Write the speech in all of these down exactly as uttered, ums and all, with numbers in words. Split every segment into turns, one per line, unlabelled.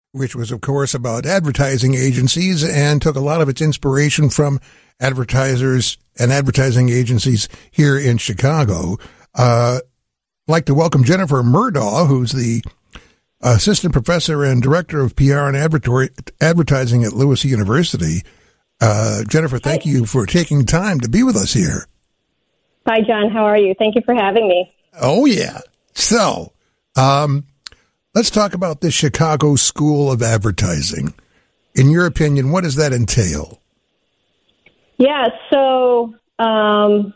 which was, of course, about advertising agencies and took a lot of its inspiration from advertisers and advertising agencies here in Chicago. Uh, I'd like to welcome Jennifer Murdaugh, who's the assistant professor and director of P R and advertising at Lewis University. Uh, Jennifer, thank you for taking time to be with us here.
Hi, John. How are you? Thank you for having me.
Oh, yeah. So, um, let's talk about the Chicago School of Advertising. In your opinion, what does that entail?
Yeah, so um,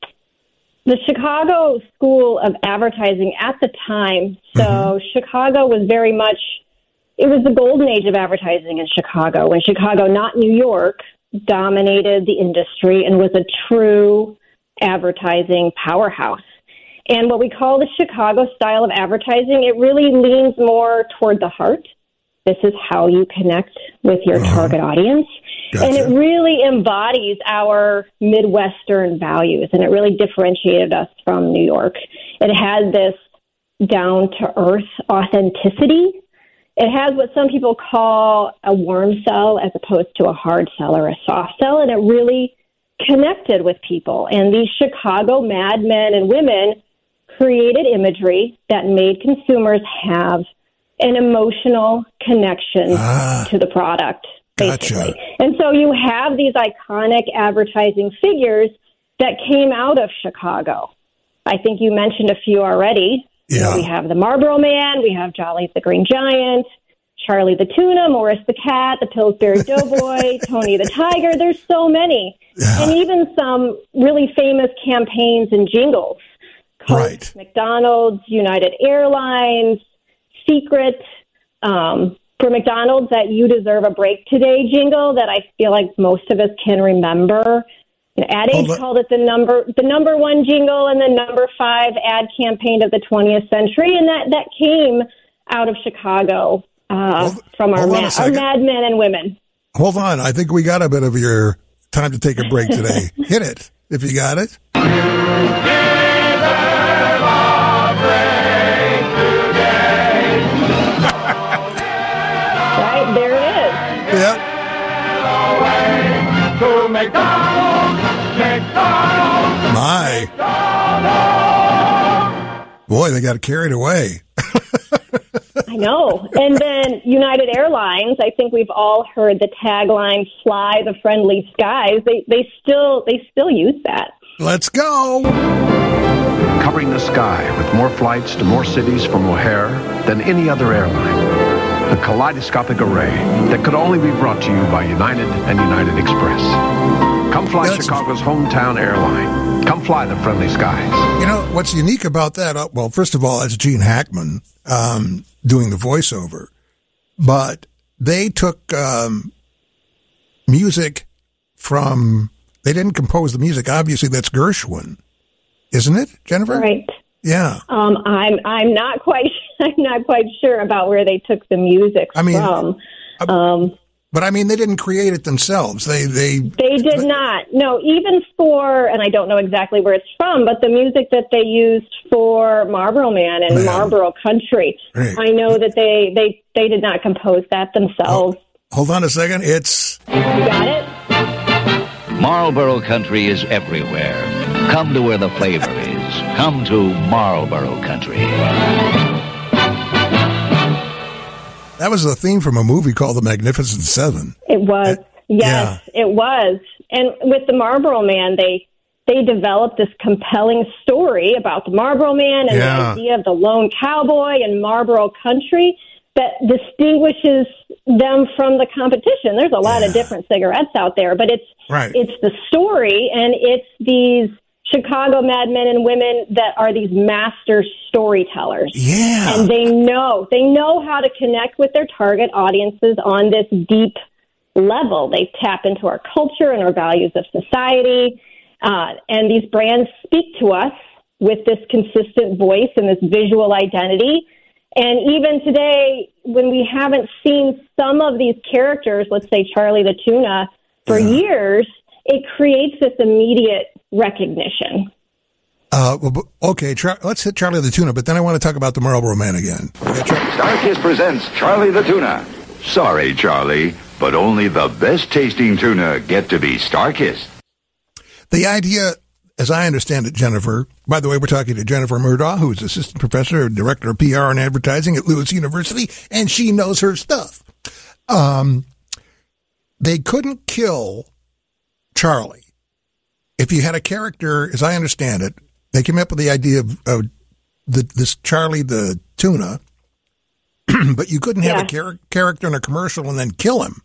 the Chicago School of Advertising at the time, so mm-hmm. Chicago was very much, it was the golden age of advertising in Chicago, when Chicago, not New York, dominated the industry and was a true advertising powerhouse. And what we call the Chicago style of advertising, it really leans more toward the heart. This is how you connect with your uh-huh. target audience. Gotcha. And it really embodies our Midwestern values, and it really differentiated us from New York. It had this down-to-earth authenticity. It has what some people call a warm sell as opposed to a hard sell or a soft sell, and it really connected with people. And these Chicago madmen and women created imagery that made consumers have an emotional connection ah, to the product, basically.
Gotcha.
And so you have these iconic advertising figures that came out of Chicago. I think you mentioned a few already.
Yeah.
You know, we have the Marlboro Man, we have Jolly the Green Giant, Charlie the Tuna, Morris the Cat, the Pillsbury Doughboy, Tony the Tiger. There's so many.
Yeah.
And even some really famous campaigns and jingles. Coke,
right.
McDonald's, United Airlines, Secret, um, for McDonald's, that You Deserve a Break Today jingle that I feel like most of us can remember. You know, Ad Age oh, called it the number the number one jingle and the number five ad campaign of the twentieth century, and that, that came out of Chicago uh, hold, from our, ma- our mad men and women.
Hold on. I think we got a bit of your time to take a break today. Hit it, if you got it.
Right, there it is.
Yep.
To McDonald's, McDonald's,
My.
McDonald's.
Boy, they got carried away.
I know. And then United Airlines, I think we've all heard the tagline, "Fly the friendly skies." They they still they still use that.
Let's go.
Covering the sky with more flights to more cities from O'Hare than any other airline. A kaleidoscopic array that could only be brought to you by United and United Express. Come fly That's, Chicago's hometown airline. Come fly the friendly skies.
You know, what's unique about that, uh, well, first of all, it's Gene Hackman um, doing the voiceover. But they took um, music from, they didn't compose the music. Obviously, that's Gershwin, isn't it, Jennifer?
Right.
Yeah.
Um, I'm I'm not quite I'm not quite sure about where they took the music
I mean,
from.
Uh,
um,
but I mean, they didn't create it themselves. They they
they did not. No, even for, and I don't know exactly where it's from, but the music that they used for Marlboro Man and Man. Marlboro Country,
right.
I know that they, they they did not compose that themselves.
Oh, hold on a second. It's
you got it.
Marlboro Country is everywhere. Come to where the flavor is. Come to Marlboro Country.
That was the theme from a movie called The Magnificent Seven.
It was.
Uh,
yes, yeah. It was. And with the Marlboro Man, they they developed this compelling story about the Marlboro Man and yeah. the idea of the lone cowboy and Marlboro Country that distinguishes them from the competition. There's a lot yeah. of different cigarettes out there, but it's
right.
it's the story, and it's these Chicago madmen and women that are these master storytellers.
Yeah.
And they know, they know how to connect with their target audiences on this deep level. They tap into our culture and our values of society. Uh, and these brands speak to us with this consistent voice and this visual identity. And even today, when we haven't seen some of these characters, let's say Charlie the Tuna, for yeah. years, it creates this immediate recognition.
Uh, well, okay, Char- let's hit Charlie the Tuna, but then I want to talk about the Marlboro Man again.
StarKist presents Charlie the Tuna.
Sorry, Charlie, but only the best tasting tuna get to be Star-kissed.
The idea, as I understand it, Jennifer, by the way, we're talking to Jennifer Murdaugh, who is assistant professor and director of P R and advertising at Lewis University, and she knows her stuff. Um, they couldn't kill Charlie. If you had a character, as I understand it, they came up with the idea of, of the, this Charlie the tuna, but you couldn't have yeah. a char- character in a commercial and then kill him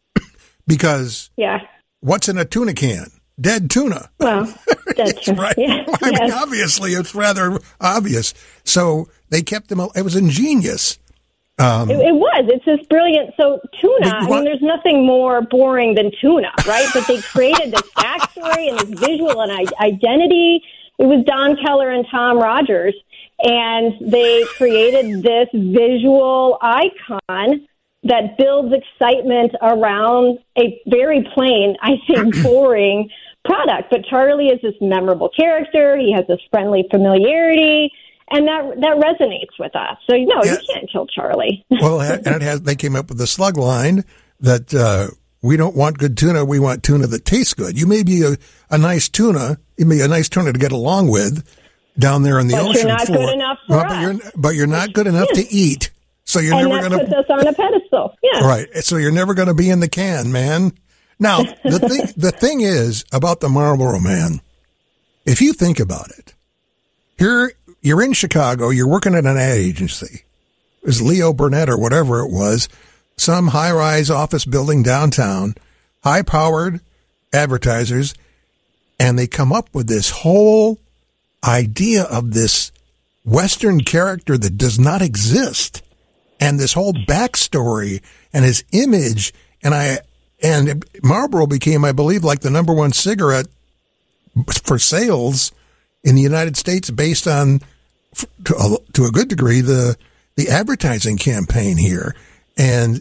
because
yeah.
what's in a tuna can? Dead tuna.
Well, dead tuna.
Right.
Yeah.
I mean,
yes.
obviously, it's rather obvious. So they kept him. It was ingenious. Um,
it, it was. It's just brilliant. So tuna, I mean, there's nothing more boring than tuna, right? But they created this backstory and this visual and identity. It was Don Keller and Tom Rogers, and they created this visual icon that builds excitement around a very plain, I think, boring product. But Charlie is this memorable character. He has this friendly familiarity, and that that resonates with us. So, no, yeah. you can't kill Charlie.
Well, and it has, they came up with the slug line that uh, we don't want good tuna. We want tuna that tastes good. You may be a, a nice tuna. You may be a nice tuna to get along with down there in the
but
ocean
you're not
floor.
good enough for
well,
us.
But you're, but you're not good enough
yeah.
to eat. So you're
and
never
that
going to
puts us on a pedestal. Yeah.
Right. So you're never going to be in the can, man. Now, the thing, the thing is about the Marlboro Man, if you think about it, here you're in Chicago, you're working at an ad agency. It was Leo Burnett or whatever it was, some high-rise office building downtown, high-powered advertisers, and they come up with this whole idea of this Western character that does not exist. And this whole backstory and his image, and I and Marlboro became, I believe, like the number one cigarette for sales in the United States, based on, to a, to a good degree, the the advertising campaign here. And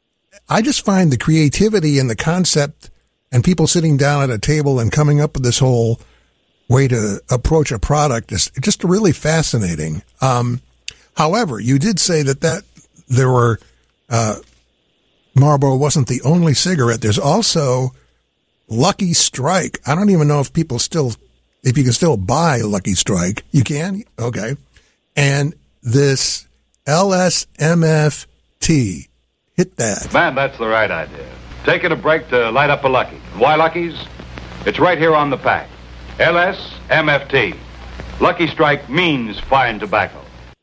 I just find the creativity and the concept, and people sitting down at a table and coming up with this whole way to approach a product is just really fascinating. Um, however, you did say that that. There were, uh, Marlboro wasn't the only cigarette. There's also Lucky Strike. I don't even know if people still, if you can still buy Lucky Strike. You can? Okay. And this L S M F T. Hit that.
Man, that's the right idea. Taking a break to light up a Lucky. Why Lucky's? It's right here on the pack. L S M F T. Lucky Strike means fine tobacco.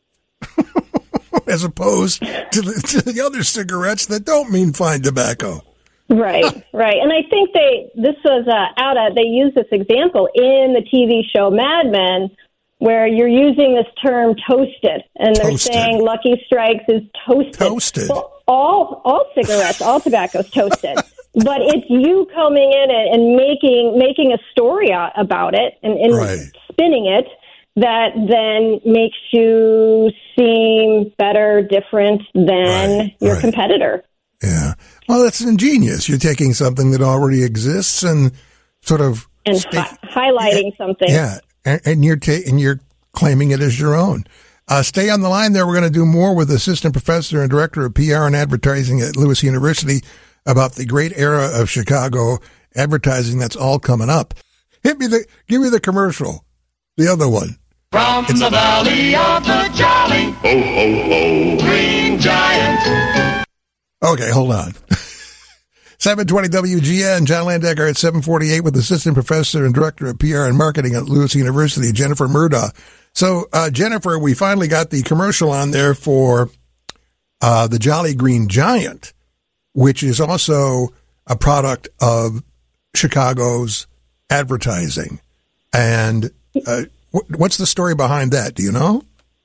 As opposed to the, to the other cigarettes that don't mean fine tobacco.
Right, right. And I think they, this was uh, out of, they used this example in the T V show Mad Men, where you're using this term toasted, and they're
Toasted.
saying Lucky Strikes is toasted.
Toasted.
Well, all, all cigarettes, all tobacco is toasted. But it's you coming in and, and making, making a story about it and, and
right.
spinning it, that then makes you seem better, different than
right,
your
right.
competitor.
Yeah. Well, that's ingenious. You're taking something that already exists and sort of
and
stay,
hi- highlighting
yeah,
something.
Yeah, and, and you're ta- and you're claiming it as your own. Uh, stay on the line there. We're going to do more with assistant professor and director of P R and advertising at Lewis University about the great era of Chicago advertising that's all coming up. Hit me the, give me the commercial, the other one.
From
It's
the
a-
valley of the Jolly, ho, ho, ho, Green Giant.
Okay, hold on. seven twenty W G N, John Landecker at seven forty-eight with assistant professor and director of P R and marketing at Lewis University, Jennifer Murdaugh. So, uh, Jennifer, we finally got the commercial on there for uh, the Jolly Green Giant, which is also a product of Chicago's advertising. And uh, wh- what's the story behind that? Do you know?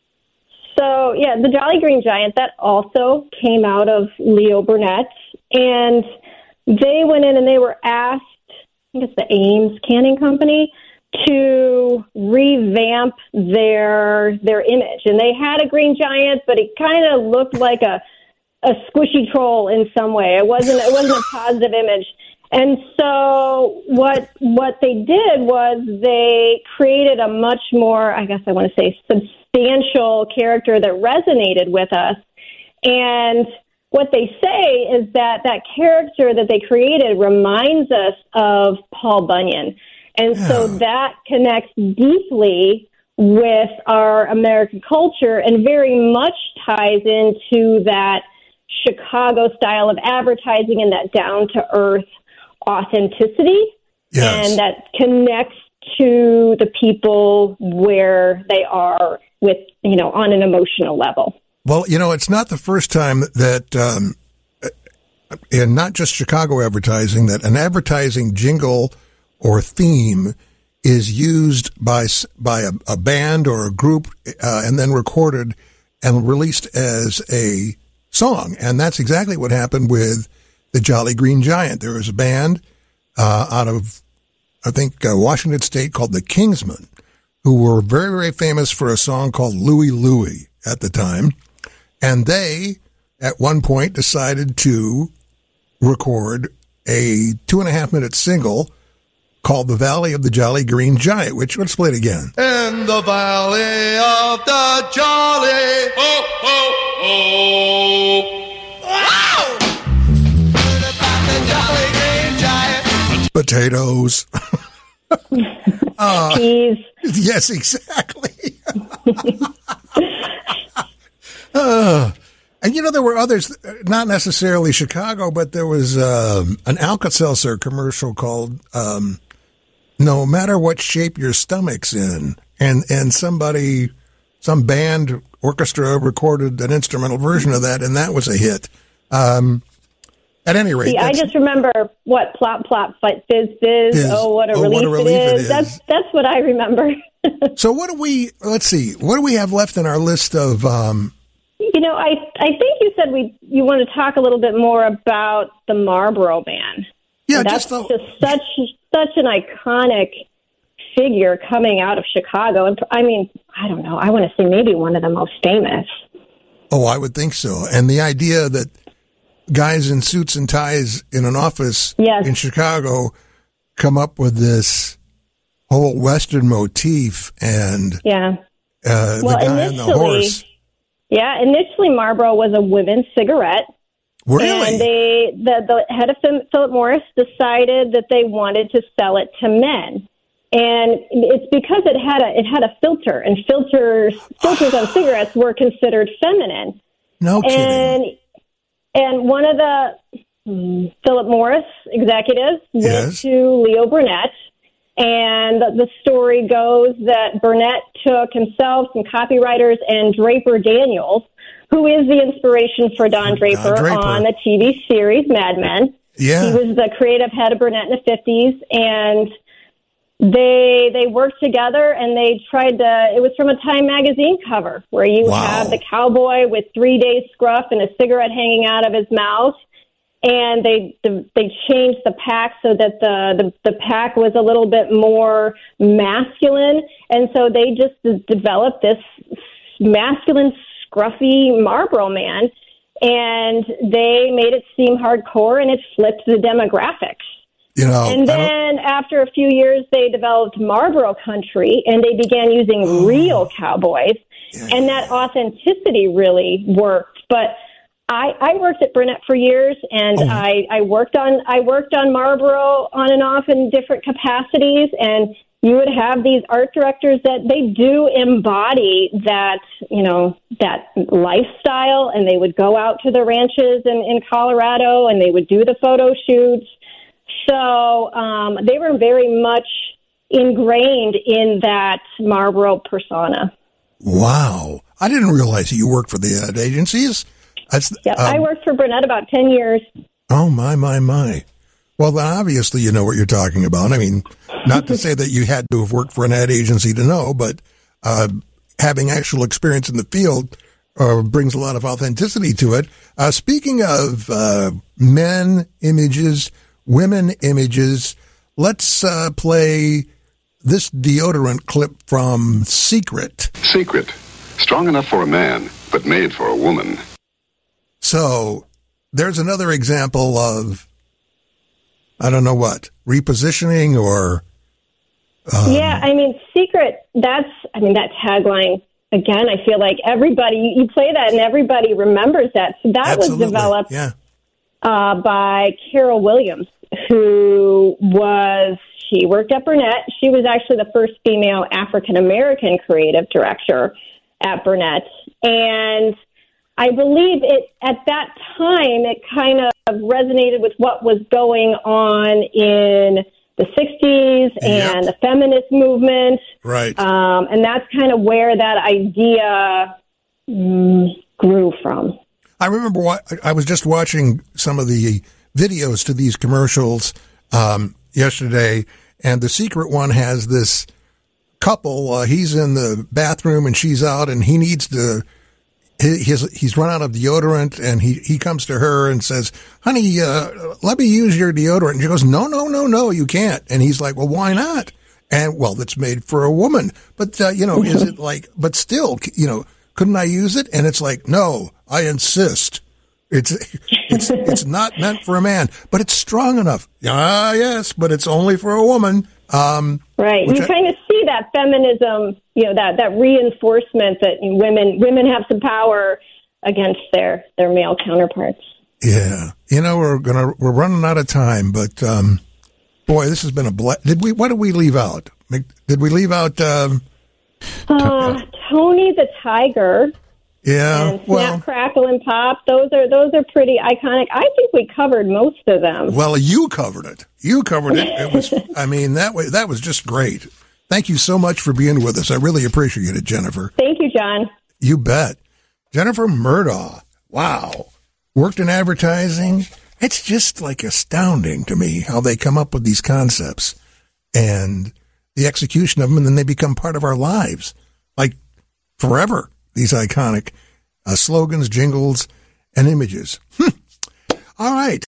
So, yeah, the Jolly Green Giant, that also came out of Leo Burnett. And they went in and they were asked, I think it's the Ames Canning Company, to revamp their their image. And they had a green giant, but it kind of looked like a a squishy troll in some way. It wasn't it wasn't a positive image. And so what what they did was they created a much more, I guess I want to say, substantial character that resonated with us. And what they say is that that character that they created reminds us of Paul Bunyan. And yeah. so that connects deeply with our American culture and very much ties into that Chicago style of advertising and that down-to-earth authenticity.
Yes.
And that connects to the people where they are with, you know, on an emotional level.
Well, you know, it's not the first time that, um, and not just Chicago advertising, that an advertising jingle or theme is used by by a, a band or a group uh, and then recorded and released as a song. And that's exactly what happened with the Jolly Green Giant. There was a band uh, out of, I think, uh, Washington State called the Kingsmen, who were very, very famous for a song called Louie Louie at the time. And they, at one point, decided to record a two and a half minute single called The Valley of the Jolly Green Giant, which, let's play it again.
In the Valley of the Jolly, ho, ho, ho. Wow! The Jolly Green Giant.
Potatoes. uh,
Peas.
Yes, exactly. uh, and, you know, there were others, not necessarily Chicago, but there was um, an Alka-Seltzer commercial called um, No Matter What Shape Your Stomach's In. And, and somebody, some band orchestra recorded an instrumental version of that, and that was a hit. Um, at any rate.
See, I just remember what plop, plop, fight, fizz, fizz.
Fizz.
Oh, what a,
Oh,
relief,
what a relief
it
it
is.
is.
That's, that's what I remember.
So what do we, let's see, what do we have left in our list of, um,
You know, I I think you said we you want to talk a little bit more about the Marlboro Man.
yeah,
That's
just, the,
just such such an iconic figure coming out of Chicago, and I mean, I don't know, I want to say maybe one of the most famous.
oh, I would think so. And the idea that guys in suits and ties in an office
Yes.
in Chicago come up with this whole Western motif and
Yeah.
uh,
Well,
the guy on the
initially-
horse.
Yeah, initially Marlboro was a women's cigarette.
Really?
And they, the, the head of Philip Morris decided that they wanted to sell it to men. And it's because it had a it had a filter, and filters filters on cigarettes were considered feminine.
No kidding.
And and one of the mm, Philip Morris executives went
Yes.
to Leo Burnett, and the, the story goes that Burnett took himself, some copywriters, and Draper Daniels, who is the inspiration for Don Draper,
Draper.
on the T V series Mad Men.
Yeah.
He was the creative head of Burnett in the fifties, and they they worked together, and they tried to, it was from a Time magazine cover, where you
Wow.
have the cowboy with three days scruff and a cigarette hanging out of his mouth, and they they changed the pack so that the, the, the pack was a little bit more masculine, and so they just developed this masculine, scruffy Marlboro Man, and they made it seem hardcore, and it flipped the demographics.
You know,
And
I don't-
then after a few years, they developed Marlboro Country, and they began using real cowboys, and that authenticity really worked. But I, I worked at Burnett for years, and
Oh.
I, I worked on I worked on Marlboro on and off in different capacities, and you would have these art directors that they do embody that, you know, that lifestyle, and they would go out to the ranches in, in Colorado, and they would do the photo shoots. So um, they were very much ingrained in that Marlboro persona.
wow. I didn't realize that you worked for the ad agencies. That's,
Yeah,
um,
I worked for Burnett about ten years.
Oh, my, my, my. Well, then obviously you know what you're talking about. I mean, not to say that you had to have worked for an ad agency to know, but uh, having actual experience in the field uh, brings a lot of authenticity to it. Uh, speaking of uh, men images, women images, let's uh, play this deodorant clip from Secret.
Secret. Strong enough for a man, but made for a woman.
So there's another example of, I don't know what, repositioning or... Um,
Yeah, I mean, Secret, that's, I mean, that tagline again, I feel like everybody, you play that and everybody remembers that. So that
Absolutely.
was developed
Yeah.
uh, by Carol Williams, who was, she worked at Burnett. She was actually the first female African-American creative director at Burnett. And I believe it at that time, it kind of resonated with what was going on in the sixties and
Yep.
the feminist movement.
Right.
Um, and that's kind of where that idea mm, grew from.
I remember wa- I was just watching some of the videos to these commercials um, yesterday, and the secret one has this couple. Uh, he's in the bathroom and she's out, and he needs to. He, he's he's run out of deodorant, and he, he comes to her and says, "Honey, uh, let me use your deodorant." And she goes, "No, no, no, no, you can't." And he's like, "Well, why not?" And well, it's made for a woman, but uh, you know, is it like? But still, you know, couldn't I use it? And it's like, no, I insist. It's it's it's not meant for a man, but it's strong enough. Ah, yes, but it's only for a woman. Um,
Right. You
I,
kind of see that feminism, you know, that, that reinforcement that women women have some power against their, their male counterparts.
Yeah. You know, we're gonna we're running out of time, but um, boy, this has been a ble- did we what did we leave out? Did we leave out um,
Uh, Tony the Tiger
yeah,
and Snap,
well,
Crackle, and Pop. Those are those are pretty iconic. I think we covered most of them.
well, you covered it. You covered it. It was I mean, that way that was just great. Thank you so much for being with us. I really appreciate it, Jennifer.
Thank you, John.
You bet. Jennifer Murdaugh. Wow. Worked in advertising. It's just like astounding to me how they come up with these concepts and the execution of them, and then they become part of our lives. Like forever, these iconic uh, slogans, jingles, and images. Hm. All right.